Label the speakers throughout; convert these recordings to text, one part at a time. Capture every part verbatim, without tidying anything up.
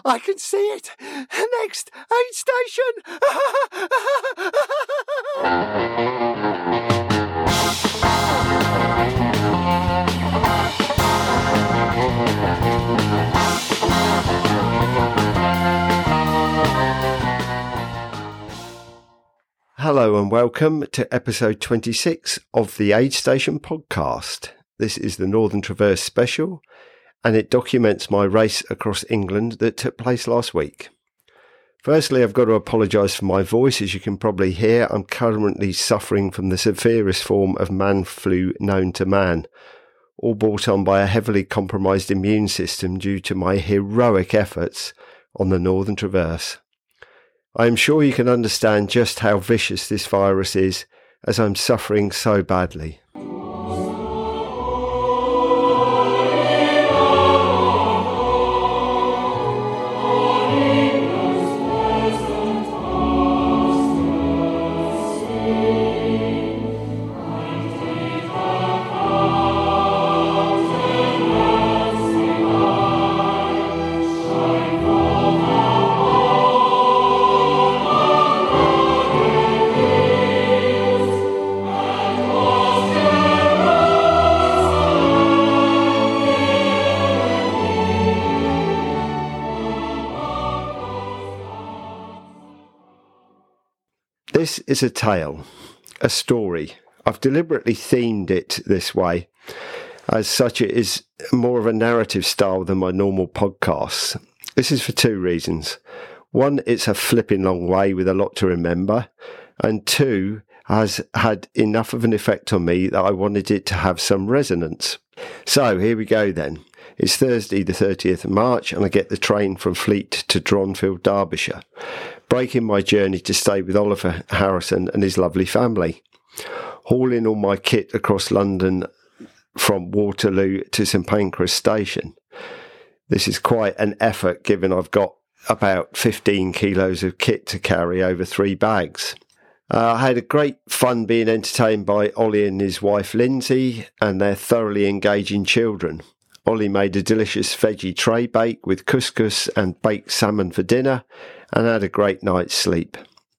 Speaker 1: I can see it. Next aid station. Hello and welcome to episode twenty-six of the Aid Station podcast. This is the Northern Traverse special, and it documents my race across England that took place last week. Firstly, I've got to apologise for my voice. As you can probably hear, I'm currently suffering from the severest form of man flu known to man, all brought on by a heavily compromised immune system due to my heroic efforts on the Northern Traverse. I am sure you can understand just how vicious this virus is, as I'm suffering so badly. This is a tale, a story. I've deliberately themed it this way. As such, it is more of a narrative style than my normal podcasts. This is for two reasons. One, it's a flipping long way with a lot to remember. And two, has had enough of an effect on me that I wanted it to have some resonance. So here we go then. It's Thursday the thirtieth of March and I get the train from Fleet to Dronfield, Derbyshire, breaking my journey to stay with Oliver Harrison and his lovely family. Hauling all my kit across London from Waterloo to St Pancras Station. This is quite an effort given I've got about fifteen kilos of kit to carry over three bags. Uh, I had a great fun being entertained by Ollie and his wife Lindsay and their thoroughly engaging children. Ollie made a delicious veggie tray bake with couscous and baked salmon for dinner and had a great night's sleep.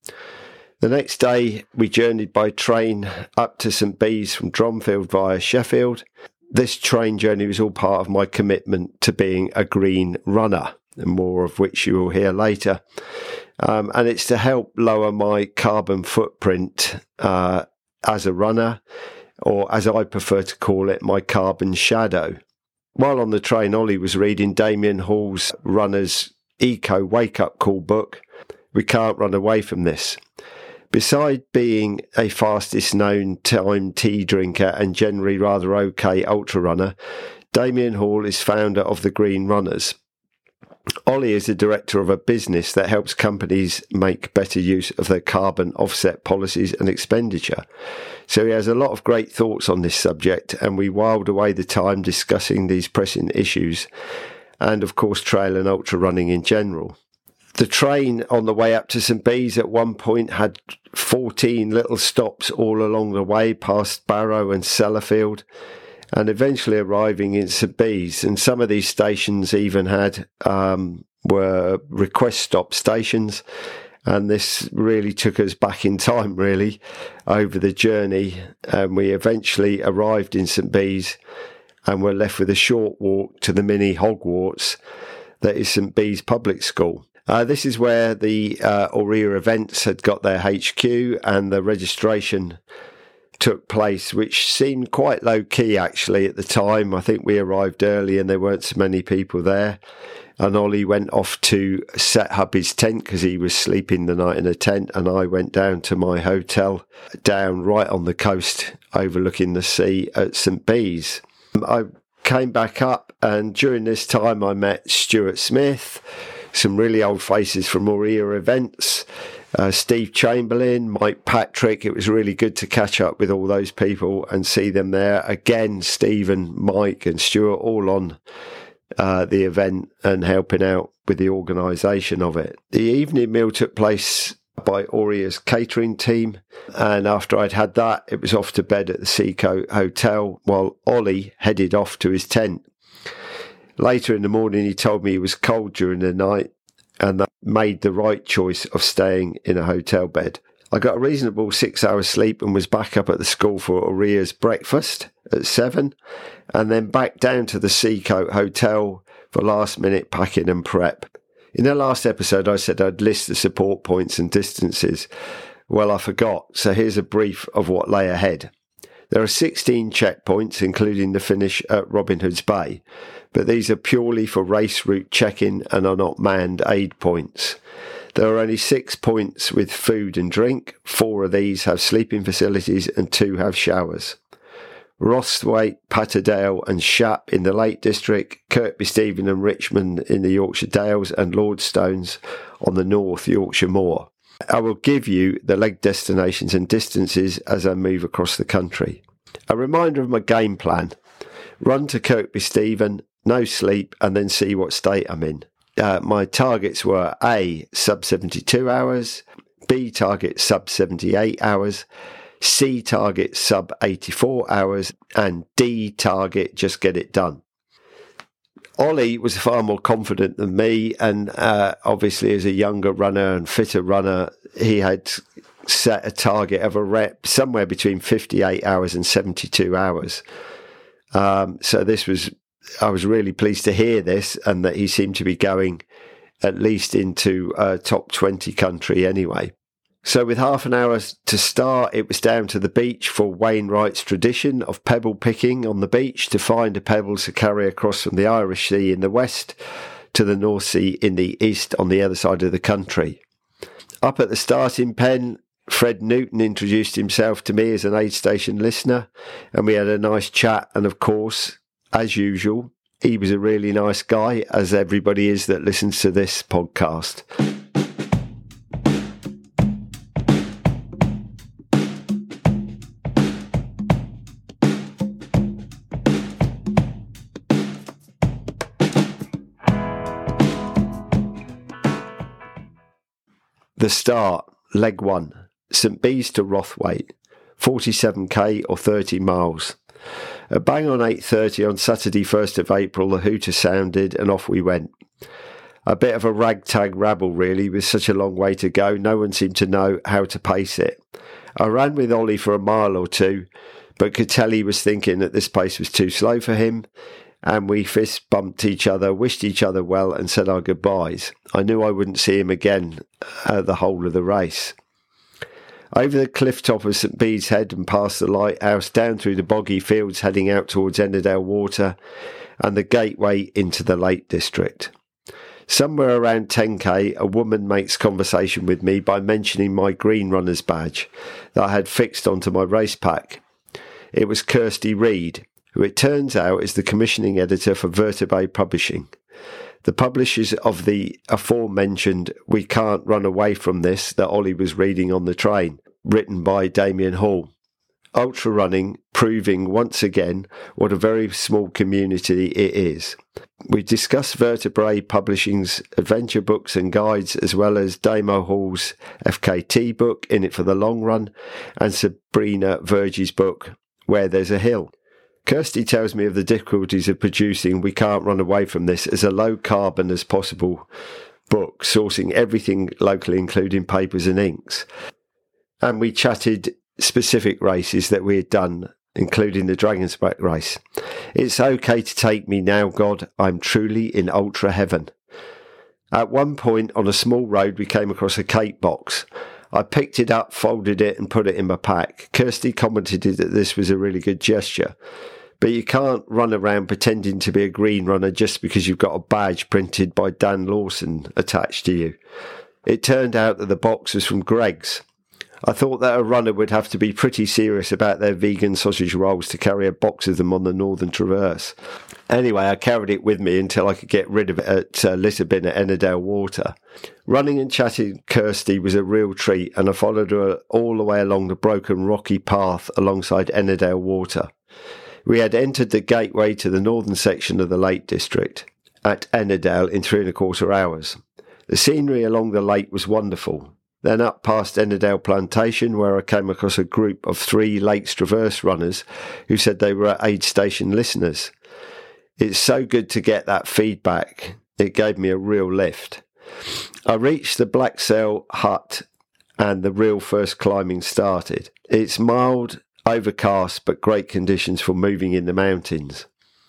Speaker 1: The next day we journeyed by train up to St Bees from Dronfield via Sheffield. This train journey was all part of my commitment to being a green runner, and more of which you will hear later. Um, and it's to help lower my carbon footprint uh, as a runner, or as I prefer to call it, my carbon shadow. While on the train, Ollie was reading Damien Hall's Runner's Eco Wake-Up Call book. We can't run away from this. Beside being a fastest known time tea drinker and generally rather okay ultra runner, Damien Hall is founder of the Green Runners. Ollie is the director of a business that helps companies make better use of their carbon offset policies and expenditure. So he has a lot of great thoughts on this subject, and we whiled away the time discussing these pressing issues and, of course, trail and ultra running in general. The train on the way up to St Bees at one point had fourteen little stops all along the way past Barrow and Sellafield, and eventually arriving in St Bees. And some of these stations even had um, were request stop stations, and this really took us back in time, really, over the journey. And we eventually arrived in St Bees and were left with a short walk to the mini Hogwarts that is St Bees Public School. Uh, this is where the uh, Aurea Events had got their H Q, and the registration took place, which seemed quite low-key actually at the time. I think we arrived early and there weren't so many people there. And Ollie went off to set up his tent because he was sleeping the night in a tent, and I went down to my hotel down right on the coast overlooking the sea at St Bees. I came back up, and during this time I met Stuart Smith, some really old faces from Aurea Events, uh, Steve Chamberlain, Mike Patrick. It was really good to catch up with all those people and see them there. Again, Stephen, Mike and Stuart all on uh, the event and helping out with the organisation of it. The evening meal took place by Aurea's catering team, and after I'd had that, it was off to bed at the Seacoast Hotel while Ollie headed off to his tent. Later in the morning, he told me he was cold during the night, and they made the right choice of staying in a hotel bed. I got a reasonable six hours sleep and was back up at the school for Oria's breakfast at seven, and then back down to the Seacoast Hotel for last minute packing and prep. In the last episode I said I'd list the support points and distances. Well, I forgot, so here's a brief of what lay ahead. There are sixteen checkpoints, including the finish at Robin Hood's Bay, but these are purely for race route check-in and are not manned aid points. There are only six points with food and drink. Four of these have sleeping facilities and two have showers. Rosthwaite, Patterdale and Shap in the Lake District, Kirkby Stephen and Richmond in the Yorkshire Dales, and Lordstones on the North Yorkshire Moor. I will give you the leg destinations and distances as I move across the country. A reminder of my game plan. Run to Kirkby Stephen, no sleep, and then see what state I'm in. Uh, my targets were A, sub seventy-two hours, B, target sub seventy-eight hours, C, target sub eighty-four hours, and D, target just get it done. Ollie was far more confident than me, and uh, obviously as a younger runner and fitter runner, he had set a target of a rep somewhere between fifty-eight hours and seventy-two hours. Um, so this was, I was really pleased to hear this, and that he seemed to be going at least into uh, top twenty country anyway. So with half an hour to start, it was down to the beach for Wainwright's tradition of pebble picking on the beach to find the pebbles to carry across from the Irish Sea in the west to the North Sea in the east on the other side of the country. Up at the starting pen, Fred Newton introduced himself to me as an aid station listener, and we had a nice chat, and of course, as usual, he was a really nice guy, as everybody is that listens to this podcast. The start, leg one, St Bees to Rothwaite, forty-seven k or thirty miles. A bang on eight thirty on Saturday first of April, the hooter sounded and off we went. A bit of a ragtag rabble really, with such a long way to go, no one seemed to know how to pace it. I ran with Ollie for a mile or two, but could tell he was thinking that this pace was too slow for him, and we fist bumped each other, wished each other well and said our goodbyes. I knew I wouldn't see him again uh, the whole of the race. Over the cliff top of St Bees Head and past the lighthouse, down through the boggy fields heading out towards Ennerdale Water and the gateway into the Lake District. Somewhere around ten k, a woman makes conversation with me by mentioning my green runner's badge that I had fixed onto my race pack. It was Kirsty Reid, who it turns out is the commissioning editor for Vertebrae Publishing, the publishers of the aforementioned We Can't Run Away From This that Ollie was reading on the train, written by Damien Hall. Ultra running proving once again what a very small community it is. We discussed Vertebrae Publishing's adventure books and guides, as well as Damo Hall's F K T book, In It for the Long Run, and Sabrina Verge's book, Where There's a Hill. Kirsty tells me of the difficulties of producing We Can't Run Away From This as a low carbon as possible book, sourcing everything locally, including papers and inks. And we chatted specific races that we had done, including the Dragon's Back race. It's okay to take me now, God, I'm truly in ultra heaven. At one point on a small road we came across a cake box. I picked it up, folded it and put it in my pack. Kirsty commented that this was a really good gesture. But you can't run around pretending to be a green runner just because you've got a badge printed by Dan Lawson attached to you. It turned out that the box was from Greggs. I thought that a runner would have to be pretty serious about their vegan sausage rolls to carry a box of them on the Northern Traverse. Anyway, I carried it with me until I could get rid of it at uh, Litterbin at Ennerdale Water. Running and chatting Kirsty was a real treat, and I followed her all the way along the broken rocky path alongside Ennerdale Water. We had entered the gateway to the northern section of the Lake District at Ennerdale in three and a quarter hours. The scenery along the lake was wonderful. Then up past Ennerdale Plantation, where I came across a group of three Lakes Traverse runners who said they were aid station listeners. It's so good to get that feedback. It gave me a real lift. I reached the Black Sail hut and the real first climbing started. It's mild, overcast, but great conditions for moving in the mountains.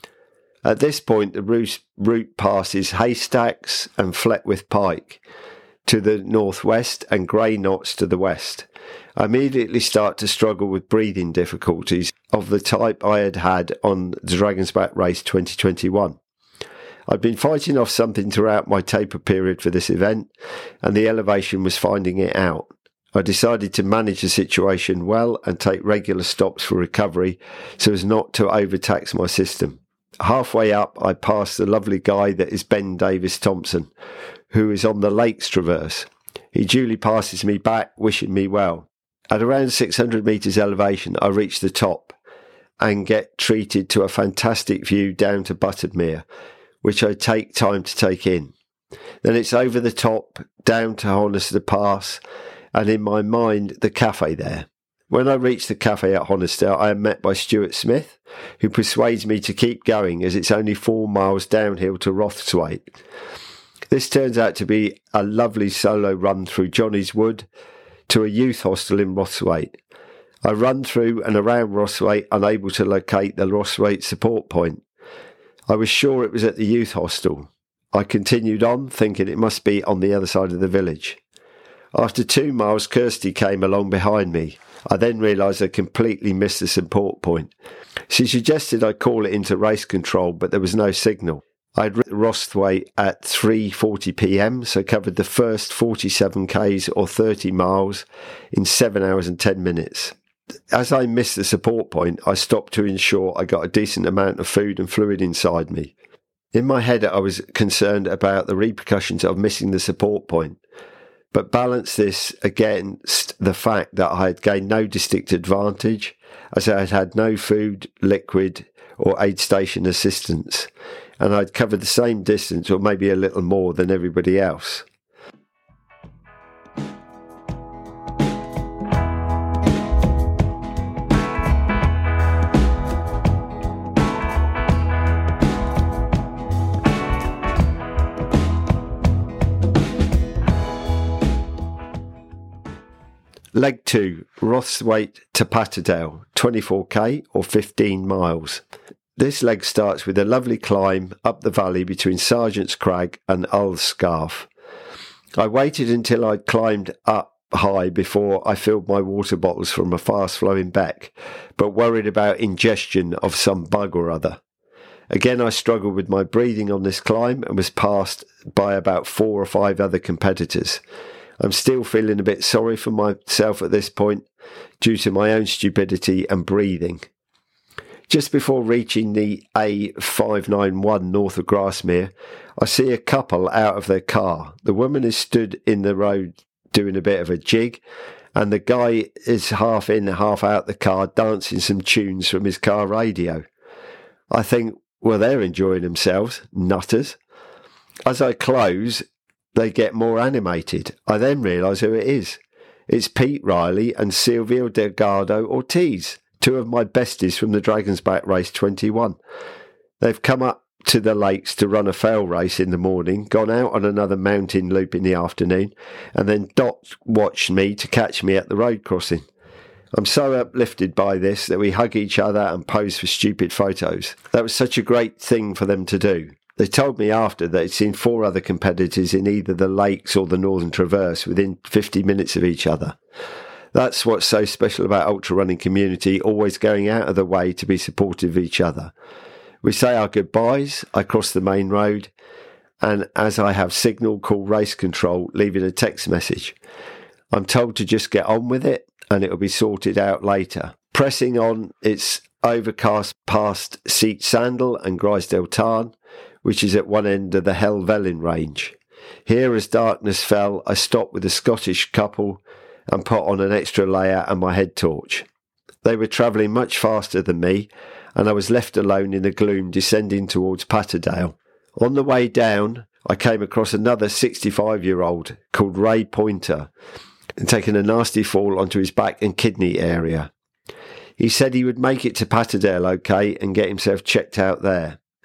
Speaker 1: At this point, the route passes Haystacks and Fletwith Pike to the northwest and Grey Knots to the west. I immediately start to struggle with breathing difficulties of the type I had had on the Dragon's Back Race twenty twenty-one. I'd been fighting off something throughout my taper period for this event, and the elevation was finding it out. I decided to manage the situation well and take regular stops for recovery so as not to overtax my system. Halfway up, I passed the lovely guy that is Ben Davis Thompson, who is on the Lakes Traverse. He duly passes me back, wishing me well. At around six hundred metres elevation, I reach the top and get treated to a fantastic view down to Buttermere, which I take time to take in. Then it's over the top, down to Honister Pass, and in my mind, the cafe there. When I reach the cafe at Honister, I am met by Stuart Smith, who persuades me to keep going as it's only four miles downhill to Rothwaite. This turns out to be a lovely solo run through Johnny's Wood to a youth hostel in Rothwaite. I run through and around Rothwaite, unable to locate the Rothwaite support point. I was sure it was at the youth hostel. I continued on, thinking it must be on the other side of the village. After two miles, Kirsty came along behind me. I then realised I completely missed the support point. She suggested I call it into race control, but there was no signal. I had reached Rothwaite at three forty p m, so covered the first forty-seven kays or thirty miles in seven hours and ten minutes. As I missed the support point, I stopped to ensure I got a decent amount of food and fluid inside me. In my head, I was concerned about the repercussions of missing the support point, but balance this against the fact that I had gained no distinct advantage, as I had had no food, liquid, or aid station assistance, and I'd covered the same distance, or maybe a little more, than everybody else. Leg two, Rothwaite to Patterdale, twenty-four k or fifteen miles. This leg starts with a lovely climb up the valley between Sergeant's Crag and Ulfscarf. I waited until I'd climbed up high before I filled my water bottles from a fast-flowing beck, but worried about ingestion of some bug or other. Again, I struggled with my breathing on this climb and was passed by about four or five other competitors. I'm still feeling a bit sorry for myself at this point due to my own stupidity and breathing. Just before reaching the A five ninety-one north of Grasmere, I see a couple out of their car. The woman is stood in the road doing a bit of a jig, and the guy is half in, half out the car dancing some tunes from his car radio. I think, well, they're enjoying themselves, nutters. As I close, they get more animated. I then realise who it is. It's Pete Riley and Silvio Delgado Ortiz, two of my besties from the Dragon's Back Race twenty-one. They've come up to the lakes to run a fail race in the morning, gone out on another mountain loop in the afternoon, and then dot watched me to catch me at the road crossing. I'm so uplifted by this that we hug each other and pose for stupid photos. That was such a great thing for them to do. They told me after that they'd seen four other competitors in either the Lakes or the Northern Traverse within fifty minutes of each other. That's what's so special about ultra running community, always going out of the way to be supportive of each other. We say our goodbyes, I cross the main road, and as I have signal, call race control, leaving a text message. I'm told to just get on with it and it'll be sorted out later. Pressing on, it's overcast past Seat Sandal and Grisdale Tarn, which is at one end of the Helvellyn range. Here, as darkness fell, I stopped with a Scottish couple and put on an extra layer and my head torch. They were travelling much faster than me, and I was left alone in the gloom descending towards Patterdale. On the way down, I came across another sixty-five-year-old called Ray Pointer, and taken a nasty fall onto his back and kidney area. He said he would make it to Patterdale okay and get himself checked out there.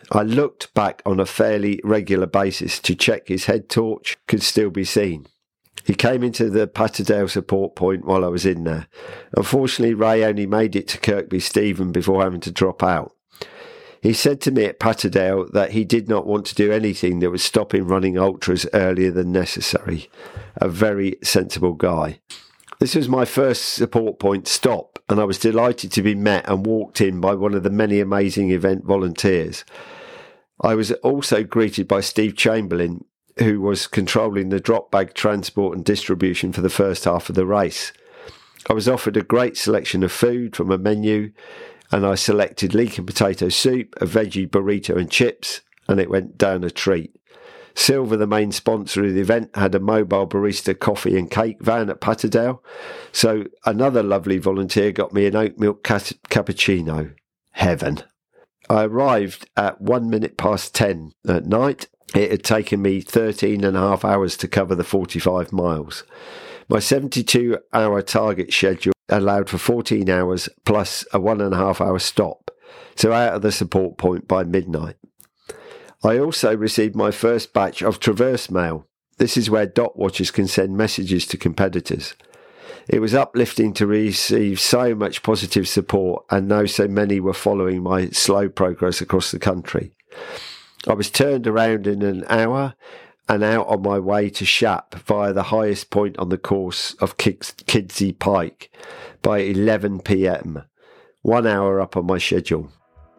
Speaker 1: I looked back on a fairly regular basis to check his head torch could still be seen. He came into the Patterdale support point while I was in there. Unfortunately, Ray only made it to Kirkby Stephen before having to drop out. He said to me at Patterdale that he did not want to do anything that would stop him running ultras earlier than necessary. A very sensible guy. This was my first support point stop, and I was delighted to be met and walked in by one of the many amazing event volunteers. I was also greeted by Steve Chamberlain, who was controlling the drop bag transport and distribution for the first half of the race. I was offered a great selection of food from a menu, and I selected leek and potato soup, a veggie burrito and chips, and it went down a treat. Silver, the main sponsor of the event, had a mobile barista coffee and cake van at Patterdale, so another lovely volunteer got me an oat milk cappuccino. Heaven. I arrived at one minute past ten at night. It had taken me thirteen and a half hours to cover the forty-five miles. My seventy-two hour target schedule allowed for fourteen hours plus a one and a half hour stop, so out of the support point by midnight. I also received my first batch of Traverse mail. This is where dot watchers can send messages to competitors. It was uplifting to receive so much positive support and know so many were following my slow progress across the country. I was turned around in an hour and out on my way to Shap via the highest point on the course of Kidsey Pike by eleven p.m, one hour up on my schedule.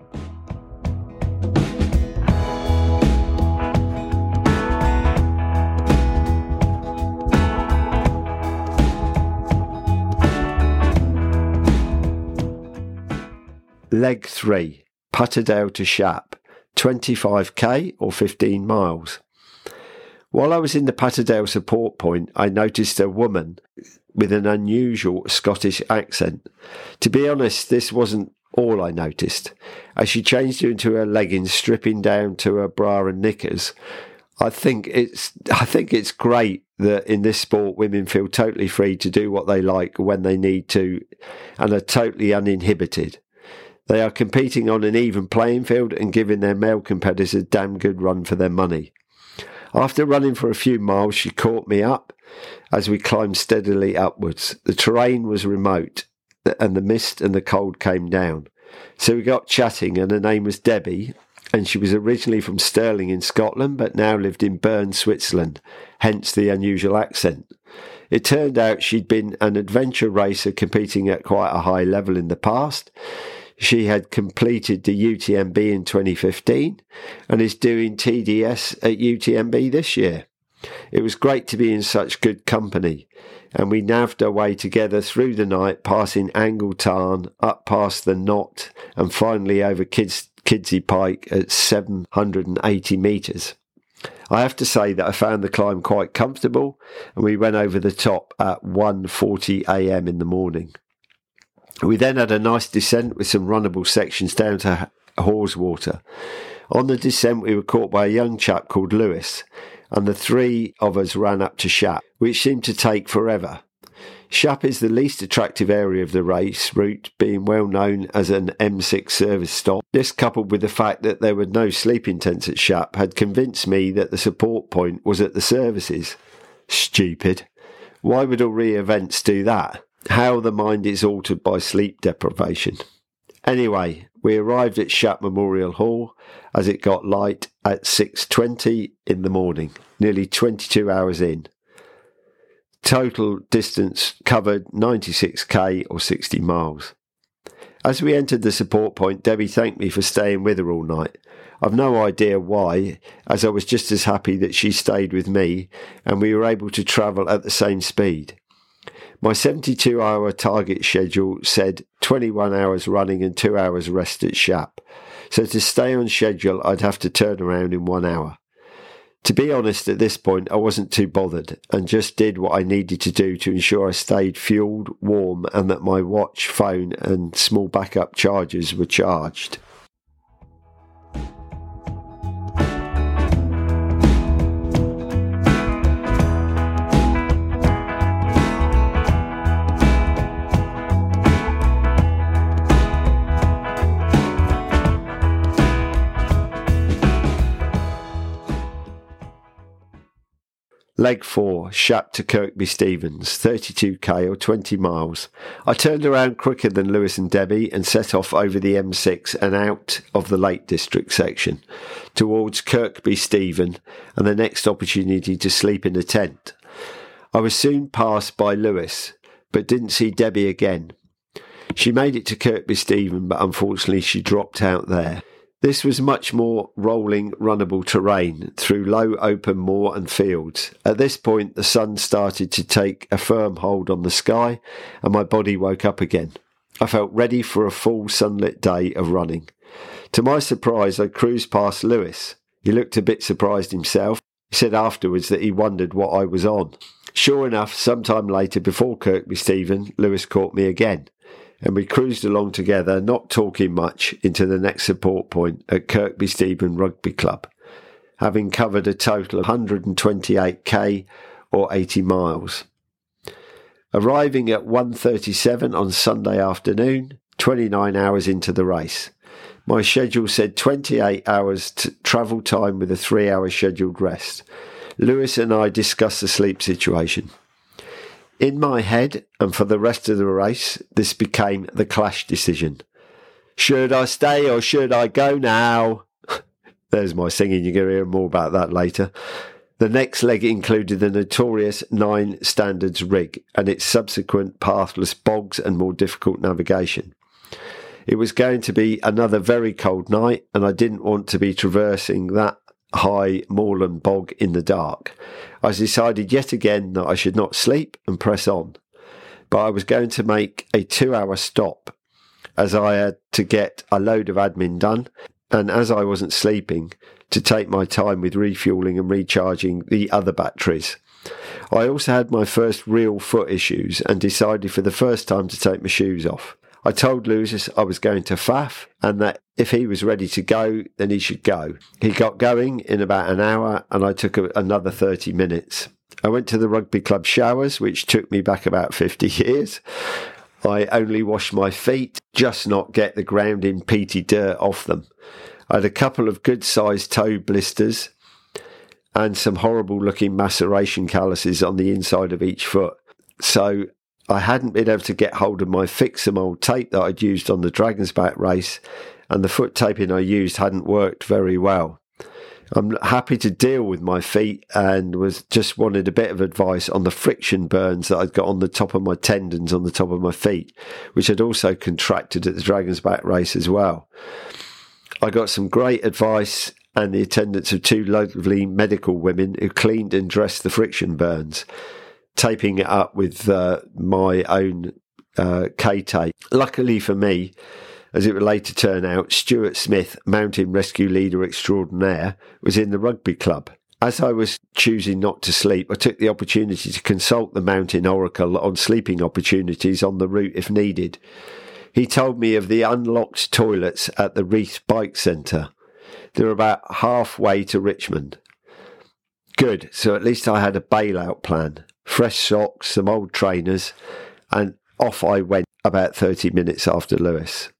Speaker 1: Leg three, Patterdale to Shap, twenty-five k or fifteen miles. While I was in the Patterdale support point, I noticed a woman with an unusual Scottish accent. To be honest, this wasn't all I noticed. As she changed into her leggings, stripping down to her bra and knickers, I think it's I think it's great that in this sport women feel totally free to do what they like when they need to and are totally uninhibited. They are competing on an even playing field and giving their male competitors a damn good run for their money. After running for a few miles, she caught me up as we climbed steadily upwards. The terrain was remote and the mist and the cold came down. So we got chatting, and her name was Debbie, and she was originally from Stirling in Scotland but now lived in Bern, Switzerland, hence the unusual accent. It turned out she'd been an adventure racer competing at quite a high level in the past. She had completed the U T M B in twenty fifteen and is doing T D S at U T M B this year. It was great to be in such good company, and we navved our way together through the night, passing Angle Tarn, up past the Knot, and finally over Kids, Kidsey Pike at seven hundred eighty metres. I have to say that I found the climb quite comfortable, and we went over the top at one forty a.m. in the morning. We then had a nice descent with some runnable sections down to Haweswater. On the descent we were caught by a young chap called Lewis, and the three of us ran up to Shap, which seemed to take forever. Shap is the least attractive area of the race route, being well known as an M six service stop. This, coupled with the fact that there were no sleeping tents at Shap, had convinced me that the support point was at the services. Stupid. Why would all re-events do that? How the mind is altered by sleep deprivation. Anyway, we arrived at Shap Memorial Hall as it got light at six twenty in the morning, nearly twenty-two hours in. Total distance covered ninety-six k or sixty miles. As we entered the support point, Debbie thanked me for staying with her all night. I've no idea why, as I was just as happy that she stayed with me and we were able to travel at the same speed. My seventy-two hour target schedule said twenty-one hours running and two hours rest at Shap, so to stay on schedule I'd have to turn around in one hour. To be honest, at this point I wasn't too bothered and just did what I needed to do to ensure I stayed fueled, warm, and that my watch, phone and small backup chargers were charged. Leg four, Shap to Kirkby Stevens, thirty-two k or twenty miles. I turned around quicker than Lewis and Debbie and set off over the M six and out of the Lake District section towards Kirkby Stephen and the next opportunity to sleep in a tent. I was soon passed by Lewis, but didn't see Debbie again. She made it to Kirkby Stephen, but unfortunately she dropped out there. This was much more rolling, runnable terrain through low open moor and fields. At this point, the sun started to take a firm hold on the sky and my body woke up again. I felt ready for a full sunlit day of running. To my surprise, I cruised past Lewis. He looked a bit surprised himself. He said afterwards that he wondered what I was on. Sure enough, sometime later, before Kirkby Stephen, Lewis caught me again, and we cruised along together, not talking much, into the next support point at Kirkby Stephen Rugby Club, having covered a total of one hundred twenty-eight k or eighty miles. Arriving at one thirty-seven on Sunday afternoon, twenty-nine hours into the race. My schedule said twenty-eight hours t- travel time with a three-hour scheduled rest. Lewis and I discussed the sleep situation. In my head, and for the rest of the race, this became the clash decision. Should I stay or should I go now? There's my singing, you're going to hear more about that later. The next leg included the notorious Nine Standards rig and its subsequent pathless bogs and more difficult navigation. It was going to be another very cold night, and I didn't want to be traversing that high moorland bog in the dark. I decided yet again that I should not sleep and press on, but I was going to make a two-hour stop as I had to get a load of admin done, and as I wasn't sleeping, to take my time with refuelling and recharging the other batteries. I also had my first real foot issues and decided for the first time to take my shoes off. I told Lewis I was going to faff and that if he was ready to go, then he should go. He got going in about an hour and I took a, another thirty minutes. I went to the rugby club showers, which took me back about fifty years. I only washed my feet, just not get the grounding peaty dirt off them. I had a couple of good-sized toe blisters and some horrible-looking maceration calluses on the inside of each foot. So I hadn't been able to get hold of my Fix-A-Mold tape that I'd used on the Dragon's Back race, and the foot taping I used hadn't worked very well. I'm happy to deal with my feet and was just wanted a bit of advice on the friction burns that I'd got on the top of my tendons on the top of my feet, which I'd also contracted at the Dragon's Back race as well. I got some great advice and the attendance of two lovely medical women who cleaned and dressed the friction burns, taping it up with uh, my own uh, K-tape. Luckily for me, as it would later turn out, Stuart Smith, mountain rescue leader extraordinaire, was in the rugby club. As I was choosing not to sleep, I took the opportunity to consult the mountain oracle on sleeping opportunities on the route if needed. He told me of the unlocked toilets at the Reith Bike Centre. They're about halfway to Richmond. Good, so at least I had a bailout plan. Fresh socks, some old trainers, and off I went about thirty minutes after Lewis.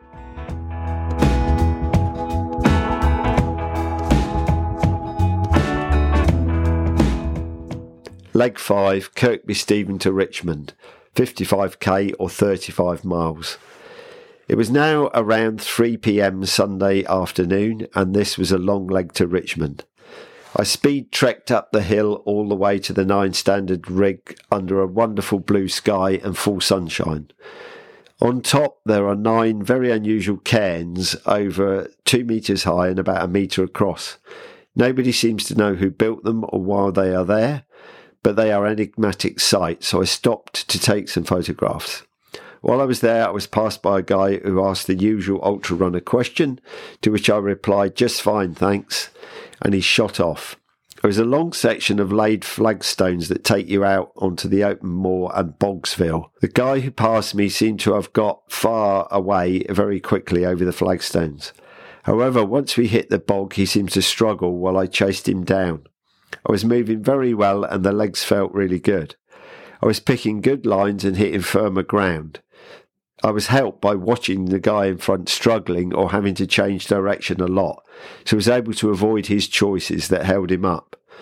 Speaker 1: Leg five, Kirkby Stephen to Richmond, fifty-five k or thirty-five miles. It was now around three p.m. Sunday afternoon, and this was a long leg to Richmond. I speed trekked up the hill all the way to the Nine Standard rig under a wonderful blue sky and full sunshine. On top there are nine very unusual cairns over two metres high and about a metre across. Nobody seems to know who built them or why they are there, but they are enigmatic sights, so I stopped to take some photographs. While I was there, I was passed by a guy who asked the usual ultra runner question, to which I replied, "Just fine, thanks," and he shot off. There was a long section of laid flagstones that take you out onto the open moor and Bogsville. The guy who passed me seemed to have got far away very quickly over the flagstones. However, once we hit the bog, he seemed to struggle while I chased him down. I was moving very well and the legs felt really good. I was picking good lines and hitting firmer ground. I was helped by watching the guy in front struggling or having to change direction a lot, so I was able to avoid his choices that held him up.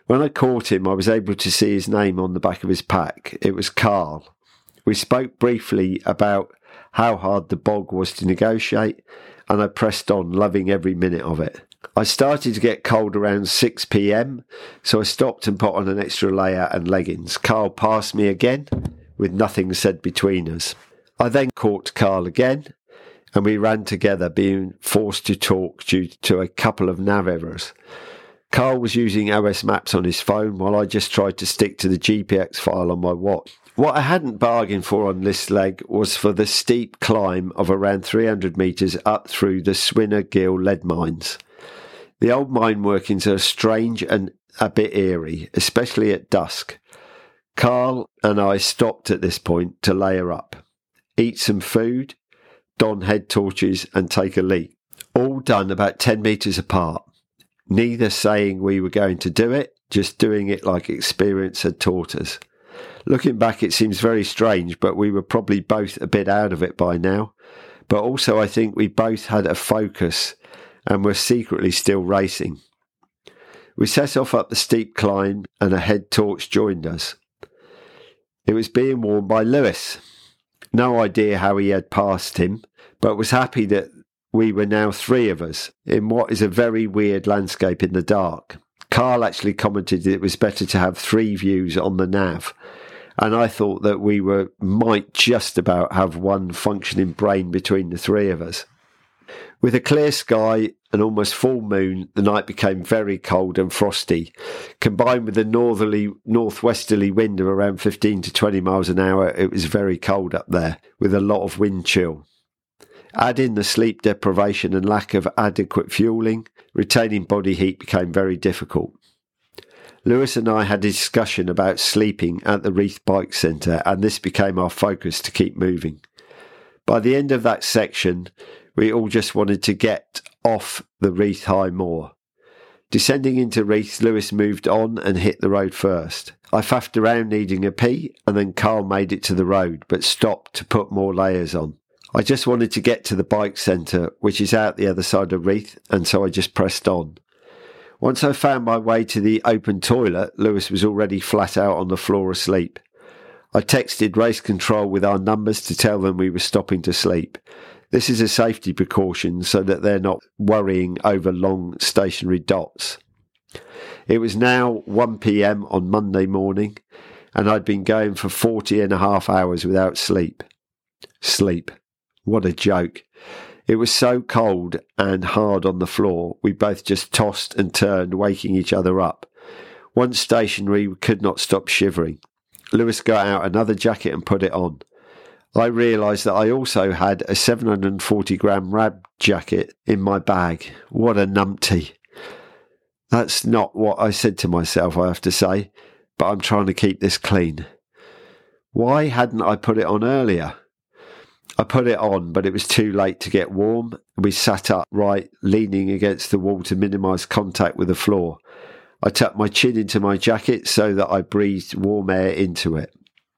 Speaker 1: When I caught him, I was able to see his name on the back of his pack. It was Carl. We spoke briefly about how hard the bog was to negotiate, and I pressed on, loving every minute of it. I started to get cold around six p.m, so I stopped and put on an extra layer and leggings. Carl passed me again, with nothing said between us. I then caught Carl again, and we ran together, being forced to talk due to a couple of nav errors. Carl was using O S Maps on his phone, while I just tried to stick to the G P X file on my watch. What I hadn't bargained for on this leg was for the steep climb of around three hundred metres up through the Swinner Gill lead mines. The old mine workings are strange and a bit eerie, especially at dusk. Carl and I stopped at this point to layer up, eat some food, don head torches and take a leak. All done about ten metres apart. Neither saying we were going to do it, just doing it like experience had taught us. Looking back, it seems very strange, but we were probably both a bit out of it by now. But also I think we both had a focus and were secretly still racing. We set off up the steep climb and a head torch joined us. It was being worn by Lewis. No idea how he had passed him, but was happy that we were now three of us in what is a very weird landscape in the dark. Carl actually commented that it was better to have three views on the nav, and I thought that we were might just about have one functioning brain between the three of us. With a clear sky and almost full moon, the night became very cold and frosty. Combined with the northerly, northwesterly wind of around fifteen to twenty miles an hour, it was very cold up there, with a lot of wind chill. Add in the sleep deprivation and lack of adequate fuelling, retaining body heat became very difficult. Lewis and I had a discussion about sleeping at the Reith Bike Centre, and this became our focus to keep moving. By the end of that section, we all just wanted to get off the Reith High Moor. Descending into Reith, Lewis moved on and hit the road first. I faffed around needing a pee, and then Carl made it to the road, but stopped to put more layers on. I just wanted to get to the bike centre, which is out the other side of Reith, and so I just pressed on. Once I found my way to the open toilet, Lewis was already flat out on the floor asleep. I texted race control with our numbers to tell them we were stopping to sleep. This is a safety precaution so that they're not worrying over long stationary dots. It was now one p.m. on Monday morning, and I'd been going for forty and a half hours without sleep. Sleep. What a joke. It was so cold and hard on the floor, we both just tossed and turned, waking each other up. Once stationary, we could not stop shivering. Lewis got out another jacket and put it on. I realised that I also had a seven hundred forty gram Rab jacket in my bag. What a numpty. That's not what I said to myself, I have to say, but I'm trying to keep this clean. Why hadn't I put it on earlier? I put it on, but it was too late to get warm. We sat upright, leaning against the wall to minimise contact with the floor. I tucked my chin into my jacket so that I breathed warm air into it.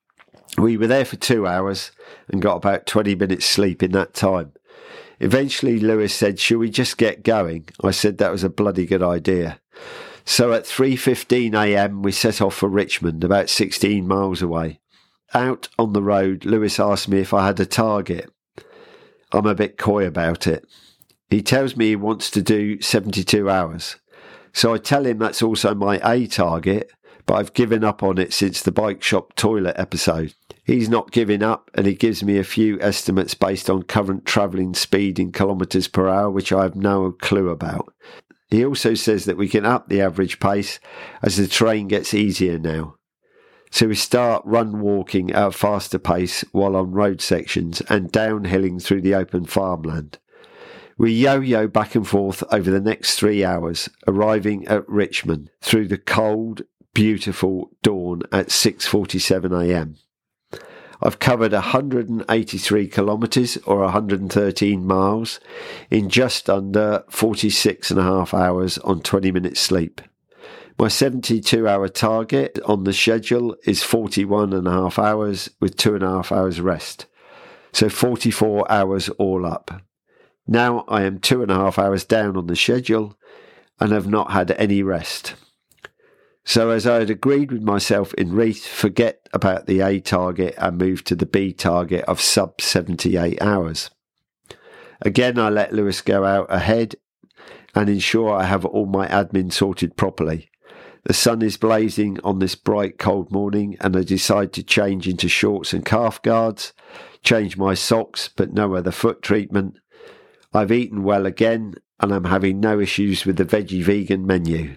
Speaker 1: We were there for two hours and got about twenty minutes sleep in that time. Eventually Lewis said, "Shall we just get going?" I said that was a bloody good idea. So at three fifteen a.m. we set off for Richmond, about sixteen miles away. Out on the road, Lewis asked me if I had a target. I'm a bit coy about it. He tells me he wants to do seventy-two hours. So I tell him that's also my A target, but I've given up on it since the bike shop toilet episode. He's not giving up, and he gives me a few estimates based on current travelling speed in kilometres per hour, which I have no clue about. He also says that we can up the average pace as the terrain gets easier now. So we start run walking at a faster pace while on road sections and downhilling through the open farmland. We yo-yo back and forth over the next three hours, arriving at Richmond through the cold, beautiful dawn at six forty-seven a.m. I've covered one hundred eighty-three kilometres or one hundred thirteen miles in just under forty-six and a half hours on twenty minutes sleep. My seventy-two hour target on the schedule is forty-one and a half hours with two and a half hours rest. So forty-four hours all up. Now I am two and a half hours down on the schedule and have not had any rest. So as I had agreed with myself in Reeth, forget about the A target and move to the B target of sub seventy-eight hours. Again, I let Lewis go out ahead and ensure I have all my admin sorted properly. The sun is blazing on this bright cold morning and I decide to change into shorts and calf guards, change my socks but no other foot treatment. I've eaten well again and I'm having no issues with the veggie vegan menu.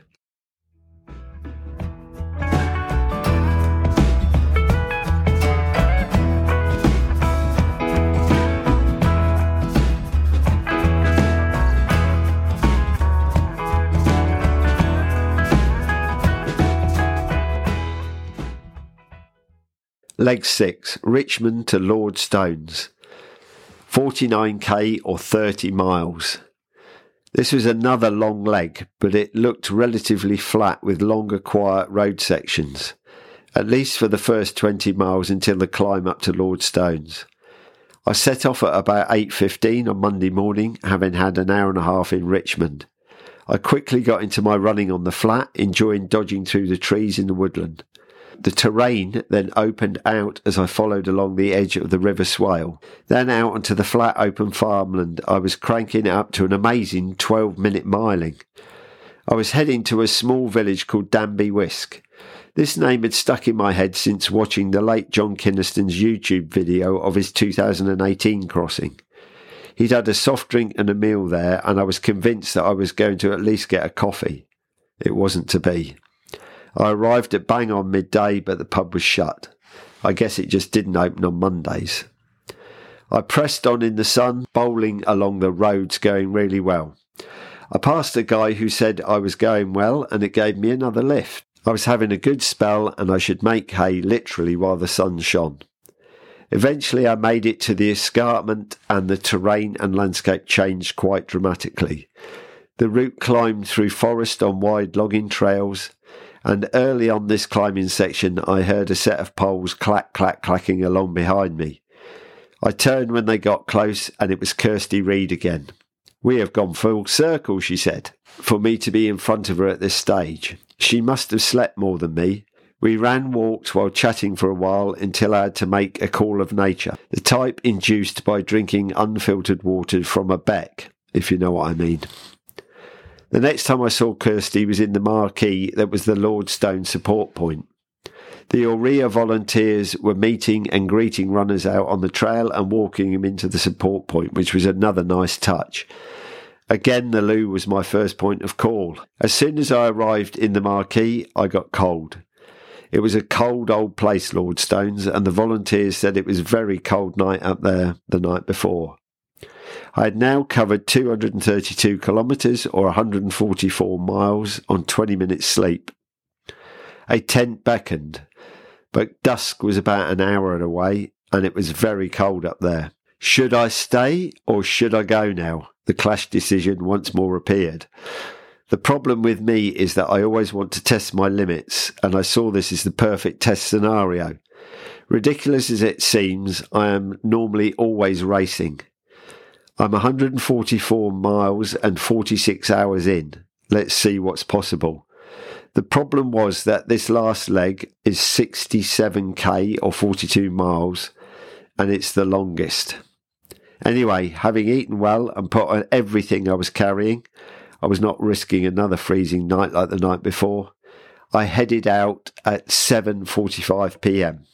Speaker 1: Leg six, Richmond to Lordstones, forty-nine k or thirty miles. This was another long leg, but it looked relatively flat with longer quiet road sections, at least for the first twenty miles until the climb up to Lordstones. I set off at about eight fifteen on Monday morning, having had an hour and a half in Richmond. I quickly got into my running on the flat, enjoying dodging through the trees in the woodland. The terrain then opened out as I followed along the edge of the River Swale, then out onto the flat open farmland. I was cranking it up to an amazing twelve minute miling. I was heading to a small village called Danby Wisk. This name had stuck in my head since watching the late John Kinniston's YouTube video of his two thousand eighteen crossing. He'd had a soft drink and a meal there, and I was convinced that I was going to at least get a coffee. It wasn't to be. I arrived at bang on midday, but the pub was shut. I guess it just didn't open on Mondays. I pressed on in the sun, bowling along the roads, going really well. I passed a guy who said I was going well, and it gave me another lift. I was having a good spell, and I should make hay literally while the sun shone. Eventually I made it to the escarpment, and the terrain and landscape changed quite dramatically. The route climbed through forest on wide logging trails, and early on this climbing section I heard a set of poles clack clack clacking along behind me. I turned when they got close, and it was Kirsty Reid again. "We have gone full circle," she said, for me to be in front of her at this stage. She must have slept more than me. We ran walks while chatting for a while until I had to make a call of nature, the type induced by drinking unfiltered water from a beck, if you know what I mean. The next time I saw Kirsty was in the marquee that was the Lordstone support point. The Aurea volunteers were meeting and greeting runners out on the trail and walking them into the support point, which was another nice touch. Again, the loo was my first point of call. As soon as I arrived in the marquee, I got cold. It was a cold old place, Lordstones, and the volunteers said it was a very cold night up there the night before. I had now covered two hundred thirty-two kilometres or one hundred forty-four miles on twenty minutes sleep. A tent beckoned, but dusk was about an hour away and it was very cold up there. Should I stay or should I go now? The clash decision once more appeared. The problem with me is that I always want to test my limits, and I saw this as the perfect test scenario. Ridiculous as it seems, I am normally always racing. I'm one hundred forty-four miles and forty-six hours in. Let's see what's possible. The problem was that this last leg is sixty-seven k or forty-two miles, and it's the longest. Anyway, having eaten well and put on everything I was carrying, I was not risking another freezing night like the night before. I headed out at seven forty-five p m.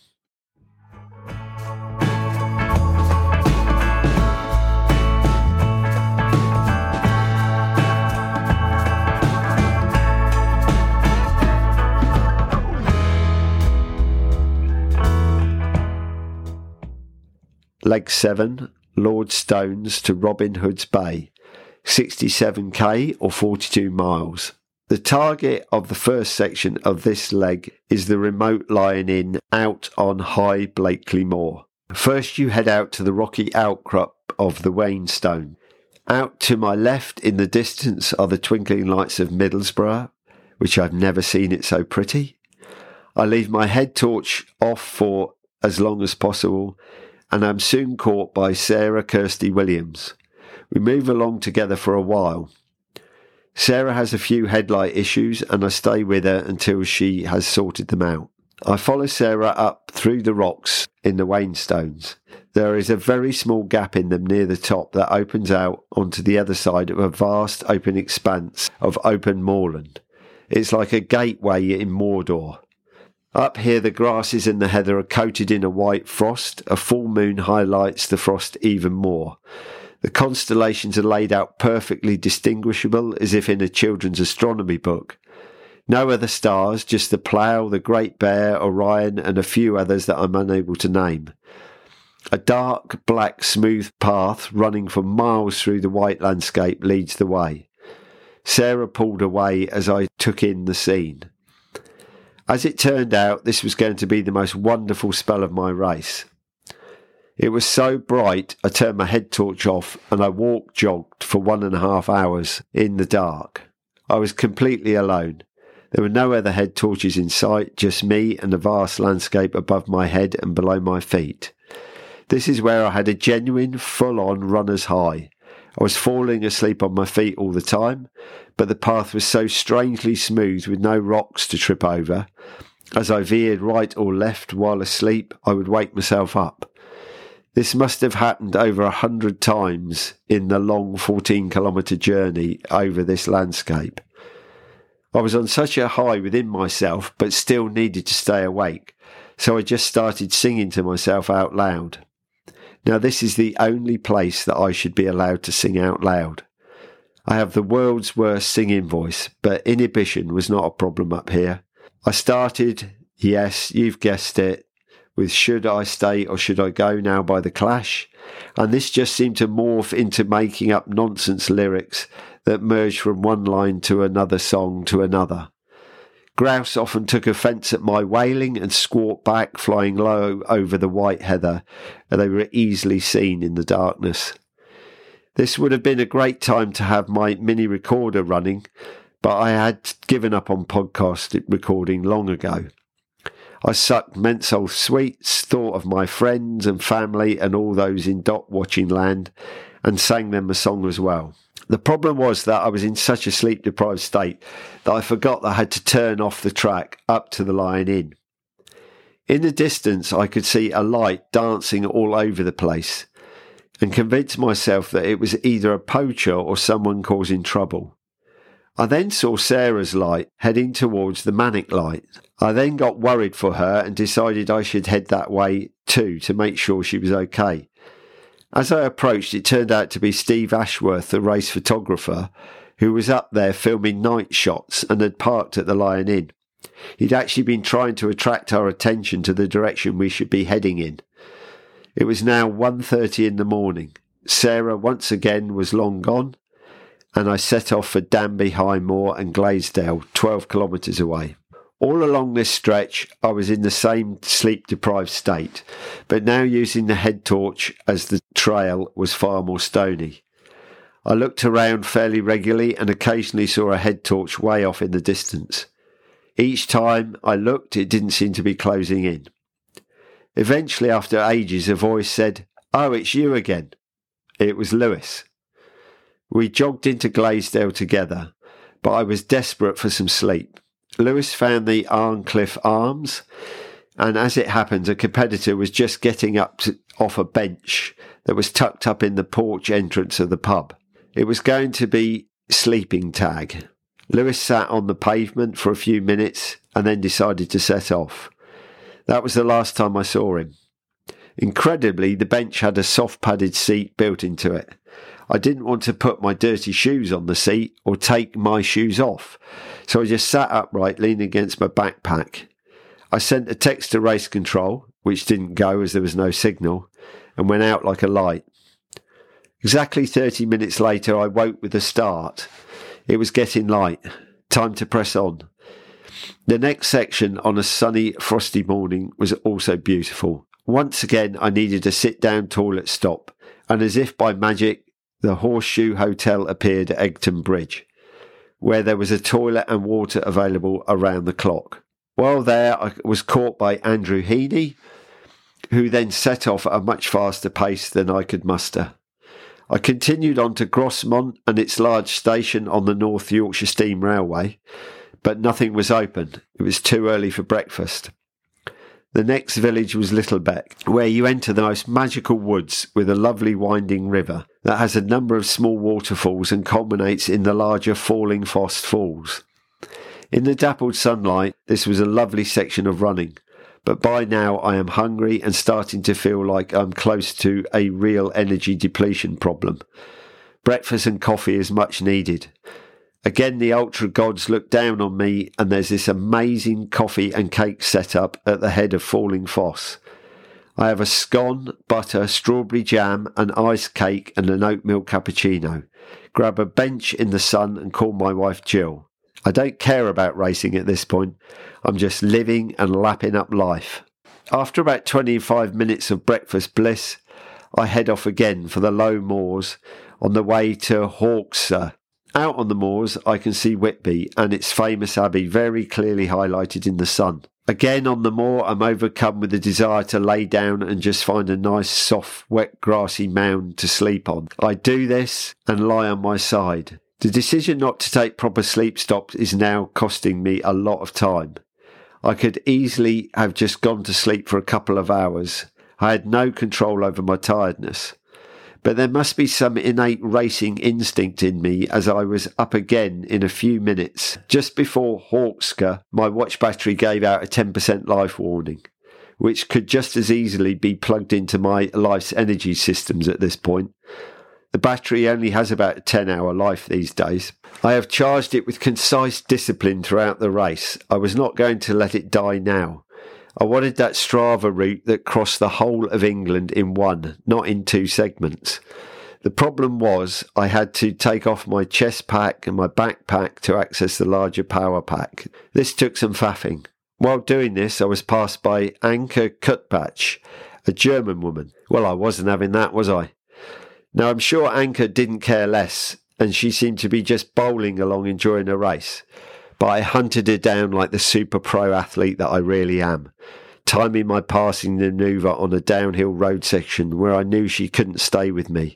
Speaker 1: Leg seven, Lordstones to Robin Hood's Bay, sixty-seven k or forty-two miles. The target of the first section of this leg is the remote lying in out on High Blakely Moor. First you head out to the rocky outcrop of the Wainstone. Out to my left in the distance are the twinkling lights of Middlesbrough, which I've never seen it so pretty. I leave my head torch off for as long as possible, and I'm soon caught by Sarah Kirsty Williams. We move along together for a while. Sarah has a few headlight issues and I stay with her until she has sorted them out. I follow Sarah up through the rocks in the Wainstones. There is a very small gap in them near the top that opens out onto the other side of a vast open expanse of open moorland. It's like a gateway in Mordor. Up here the grasses and the heather are coated in a white frost. A full moon highlights the frost even more. The constellations are laid out perfectly distinguishable as if in a children's astronomy book. No other stars, just the Plough, the Great Bear, Orion and a few others that I'm unable to name. A dark, black, smooth path running for miles through the white landscape leads the way. Sarah pulled away as I took in the scene. As it turned out, this was going to be the most wonderful spell of my race. It was so bright, I turned my head torch off and I walked jogged for one and a half hours in the dark. I was completely alone. There were no other head torches in sight, just me and the vast landscape above my head and below my feet. This is where I had a genuine, full-on runner's high. I was falling asleep on my feet all the time, but the path was so strangely smooth with no rocks to trip over. As I veered right or left while asleep, I would wake myself up. This must have happened over a hundred times in the long fourteen kilometre journey over this landscape. I was on such a high within myself, but still needed to stay awake, so I just started singing to myself out loud. Now this is the only place that I should be allowed to sing out loud. I have the world's worst singing voice, but inhibition was not a problem up here. I started, yes, you've guessed it, with Should I Stay or Should I Go Now by The Clash, and this just seemed to morph into making up nonsense lyrics that merged from one line to another song to another. Grouse often took offence at my wailing and squawked back, flying low over the white heather, and they were easily seen in the darkness. This would have been a great time to have my mini recorder running, but I had given up on podcast recording long ago. I sucked menthol sweets, thought of my friends and family and all those in dot watching land, and sang them a song as well. The problem was that I was in such a sleep-deprived state that I forgot that I had to turn off the track up to the Lion Inn. In the distance, I could see a light dancing all over the place and convinced myself that it was either a poacher or someone causing trouble. I then saw Sarah's light heading towards the Manic light. I then got worried for her and decided I should head that way too to make sure she was okay. As I approached, it turned out to be Steve Ashworth, the race photographer, who was up there filming night shots and had parked at the Lion Inn. He'd actually been trying to attract our attention to the direction we should be heading in. It was now one thirty in the morning. Sarah once again was long gone, and I set off for Danby, High Moor and Glaisdale, twelve kilometres away. All along this stretch, I was in the same sleep-deprived state, but now using the head torch as the trail was far more stony. I looked around fairly regularly and occasionally saw a head torch way off in the distance. Each time I looked, it didn't seem to be closing in. Eventually, after ages, a voice said, "Oh, it's you again." It was Lewis. We jogged into Glaisdale together, but I was desperate for some sleep. Lewis found the Arncliffe Arms, and as it happens, a competitor was just getting up to, off a bench that was tucked up in the porch entrance of the pub. It was going to be sleeping tag. Lewis sat on the pavement for a few minutes and then decided to set off. That was the last time I saw him. Incredibly, the bench had a soft padded seat built into it. I didn't want to put my dirty shoes on the seat or take my shoes off, so I just sat upright, leaning against my backpack. I sent a text to race control, which didn't go as there was no signal, and went out like a light. Exactly thirty minutes later, I woke with a start. It was getting light. Time to press on. The next section on a sunny, frosty morning was also beautiful. Once again, I needed a sit-down toilet stop, and as if by magic, the Horseshoe Hotel appeared at Egton Bridge, where there was a toilet and water available around the clock. While there, I was caught by Andrew Heaney, who then set off at a much faster pace than I could muster. I continued on to Grosmont and its large station on the North Yorkshire Steam Railway, but nothing was open. It was too early for breakfast. The next village was Littlebeck, where you enter the most magical woods with a lovely winding river that has a number of small waterfalls and culminates in the larger Falling Foss Falls. In the dappled sunlight, this was a lovely section of running, but by now I am hungry and starting to feel like I'm close to a real energy depletion problem. Breakfast and coffee is much needed. Again, the ultra gods look down on me, and there's this amazing coffee and cake setup at the head of Falling Foss. I have a scone, butter, strawberry jam, an iced cake and an oat milk cappuccino. Grab a bench in the sun and call my wife Jill. I don't care about racing at this point. I'm just living and lapping up life. After about twenty-five minutes of breakfast bliss, I head off again for the low moors on the way to Hawkesbury. Out on the moors, I can see Whitby and its famous abbey very clearly highlighted in the sun. Again on the moor, I'm overcome with the desire to lay down and just find a nice, soft, wet, grassy mound to sleep on. I do this and lie on my side. The decision not to take proper sleep stops is now costing me a lot of time. I could easily have just gone to sleep for a couple of hours. I had no control over my tiredness. But there must be some innate racing instinct in me as I was up again in a few minutes. Just before Hawkesbury, my watch battery gave out a ten percent life warning, which could just as easily be plugged into my life's energy systems at this point. The battery only has about a ten hour life these days. I have charged it with concise discipline throughout the race. I was not going to let it die now. I wanted that Strava route that crossed the whole of England in one, not in two segments. The problem was I had to take off my chest pack and my backpack to access the larger power pack. This took some faffing. While doing this, I was passed by Anke Kutbach, a German woman. Well, I wasn't having that, was I? Now, I'm sure Anke didn't care less, and she seemed to be just bowling along enjoying a race. But I hunted her down like the super pro athlete that I really am, timing my passing manoeuvre on a downhill road section where I knew she couldn't stay with me.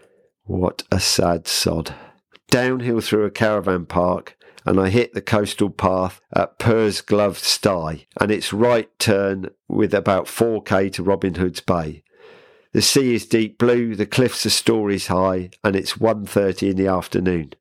Speaker 1: What a sad sod. Downhill through a caravan park, and I hit the coastal path at Pursgloved Stye, and its right turn with about four k to Robin Hood's Bay. The sea is deep blue, the cliffs are stories high, and it's one thirty in the afternoon.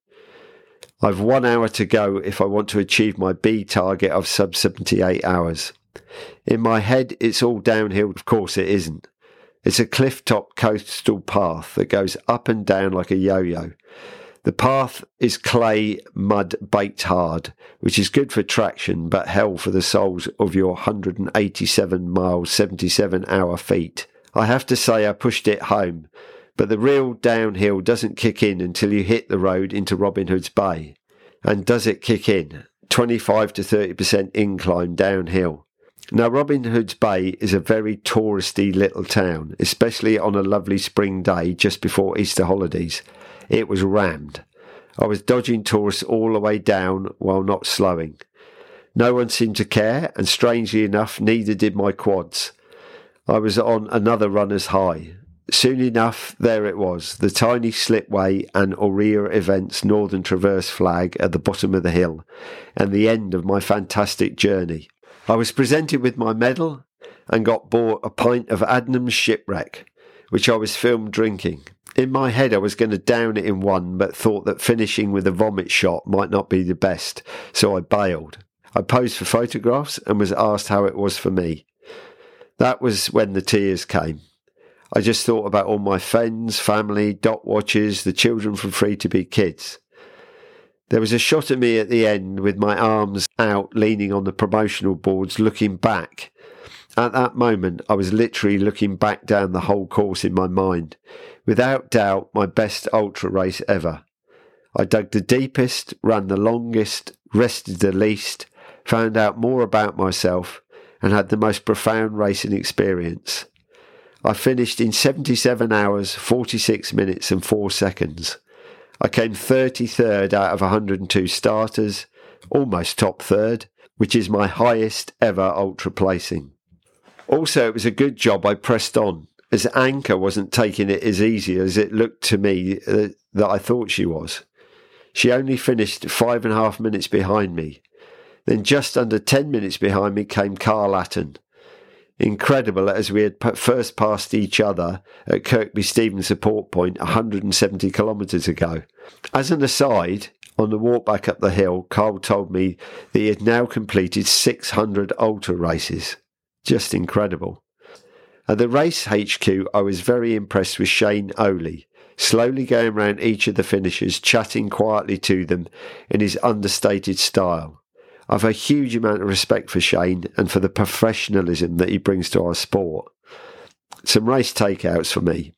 Speaker 1: I've one hour to go if I want to achieve my B target of sub seventy-eight hours. In my head, it's all downhill. Of course it isn't. It's a cliff-top coastal path that goes up and down like a yo-yo. The path is clay, mud, baked hard, which is good for traction, but hell for the soles of your one hundred eighty-seven mile, seventy-seven hour feet. I have to say I pushed it home. But the real downhill doesn't kick in until you hit the road into Robin Hood's Bay. And does it kick in? twenty-five to thirty percent incline downhill. Now, Robin Hood's Bay is a very touristy little town, especially on a lovely spring day just before Easter holidays. It was rammed. I was dodging tourists all the way down while not slowing. No one seemed to care, and strangely enough, neither did my quads. I was on another runner's high. Soon enough, there it was, the tiny slipway and Aurea Events Northern Traverse flag at the bottom of the hill, and the end of my fantastic journey. I was presented with my medal and got bought a pint of Adnam's Shipwreck, which I was filmed drinking. In my head, I was going to down it in one, but thought that finishing with a vomit shot might not be the best, so I bailed. I posed for photographs and was asked how it was for me. That was when the tears came. I just thought about all my friends, family, dot watchers, the children from Free to Be Kids. There was a shot of me at the end with my arms out, leaning on the promotional boards, looking back. At that moment, I was literally looking back down the whole course in my mind. Without doubt, my best ultra race ever. I dug the deepest, ran the longest, rested the least, found out more about myself, and had the most profound racing experience. I finished in seventy-seven hours, forty-six minutes and four seconds. I came thirty-third out of one hundred two starters, almost top third, which is my highest ever ultra placing. Also, it was a good job I pressed on. as Anka wasn't taking it as easy as it looked to me uh, that I thought she was. She only finished five and a half minutes behind me. Then just under ten minutes behind me came Carl Atten. Incredible, as we had first passed each other at Kirkby Stevens Support Point one hundred seventy kilometres ago. As an aside, on the walk back up the hill, Carl told me that he had now completed six hundred ultra races. Just incredible. At the race H Q, I was very impressed with Shane Oley, slowly going round each of the finishers, chatting quietly to them in his understated style. I've a huge amount of respect for Shane and for the professionalism that he brings to our sport. Some race takeouts for me.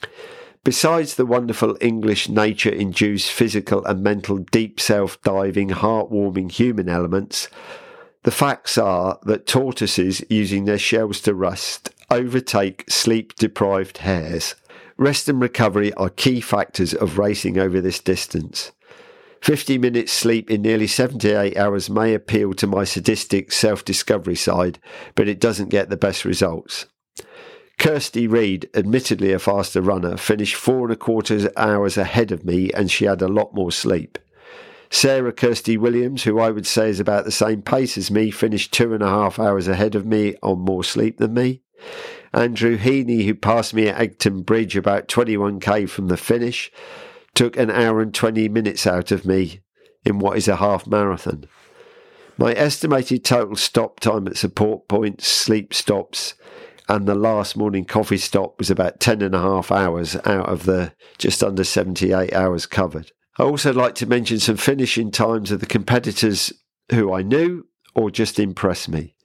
Speaker 1: Besides the wonderful English nature-induced physical and mental deep self-diving, heartwarming human elements, the facts are that tortoises using their shells to rust overtake sleep-deprived hares. Rest and recovery are key factors of racing over this distance. fifty minutes sleep in nearly seventy-eight hours may appeal to my sadistic self-discovery side, but it doesn't get the best results. Kirsty Reid, admittedly a faster runner, finished four and a quarter hours ahead of me, and she had a lot more sleep. Sarah Kirsty Williams, who I would say is about the same pace as me, finished two and a half hours ahead of me on more sleep than me. Andrew Heaney, who passed me at Egton Bridge about twenty-one k from the finish, took an hour and twenty minutes out of me in what is a half marathon. My estimated total stop time at support points, sleep stops, and the last morning coffee stop was about ten and a half hours out of the just under seventy-eight hours covered. I also like to mention some finishing times of the competitors who I knew or just impressed me.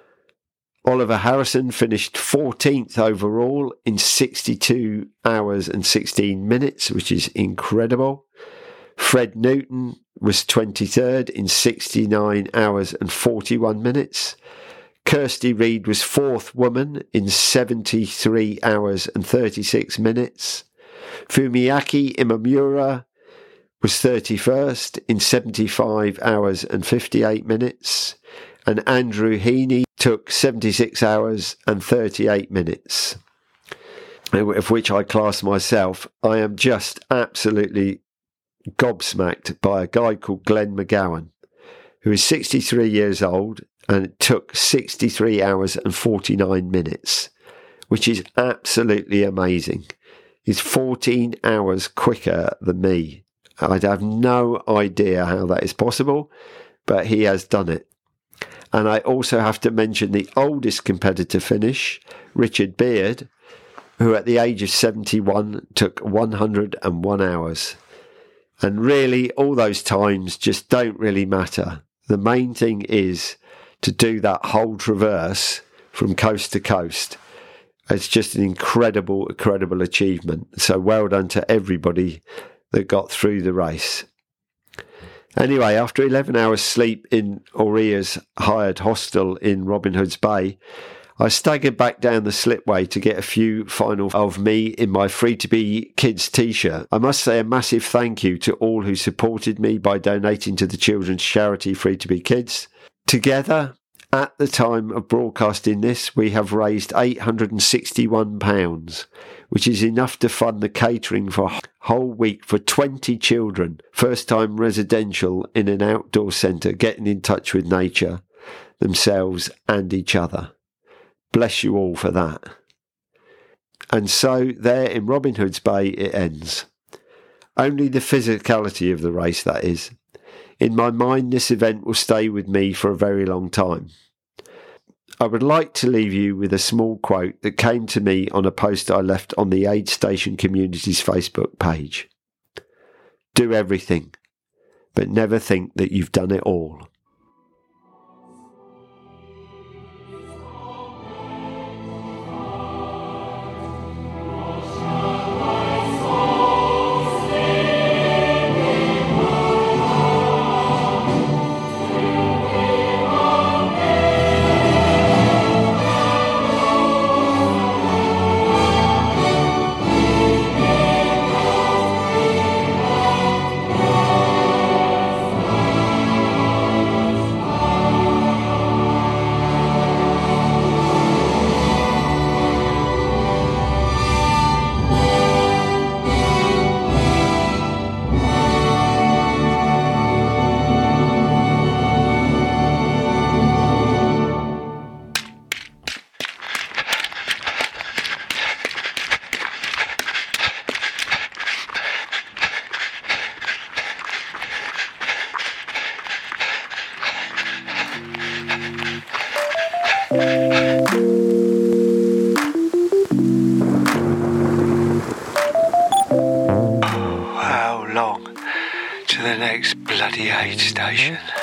Speaker 1: Oliver Harrison finished fourteenth overall in sixty-two hours and sixteen minutes, which is incredible. Fred Newton was twenty-third in sixty-nine hours and forty-one minutes. Kirsty Reid was fourth woman in seventy-three hours and thirty-six minutes. Fumiaki Imamura was thirty-first in seventy-five hours and fifty-eight minutes. And Andrew Heaney took seventy-six hours and thirty-eight minutes, of which I class myself. I am just absolutely gobsmacked by a guy called Glenn McGowan, who is sixty-three years old, and it took sixty-three hours and forty-nine minutes, which is absolutely amazing. He's fourteen hours quicker than me. I have no idea how that is possible, but he has done it. And I also have to mention the oldest competitor finish, Richard Beard, who at the age of seventy-one took one hundred one hours. And really, all those times just don't really matter. The main thing is to do that whole traverse from coast to coast. It's just an incredible, incredible achievement. So well done to everybody that got through the race. Anyway, after eleven hours sleep in Aurea's hired hostel in Robin Hood's Bay, I staggered back down the slipway to get a few final of me in my Free-to-Be Kids t-shirt. I must say a massive thank you to all who supported me by donating to the children's charity Free-to-Be Kids. Together, at the time of broadcasting this, we have raised eight hundred sixty-one pounds, which is enough to fund the catering for a whole week for twenty children, first-time residential in an outdoor centre, getting in touch with nature, themselves and each other. Bless you all for that. And so there in Robin Hood's Bay it ends. Only the physicality of the race, that is. In my mind, this event will stay with me for a very long time. I would like to leave you with a small quote that came to me on a post I left on the Aid Station Community's Facebook page. Do everything, but never think that you've done it all.
Speaker 2: to the next bloody aid station.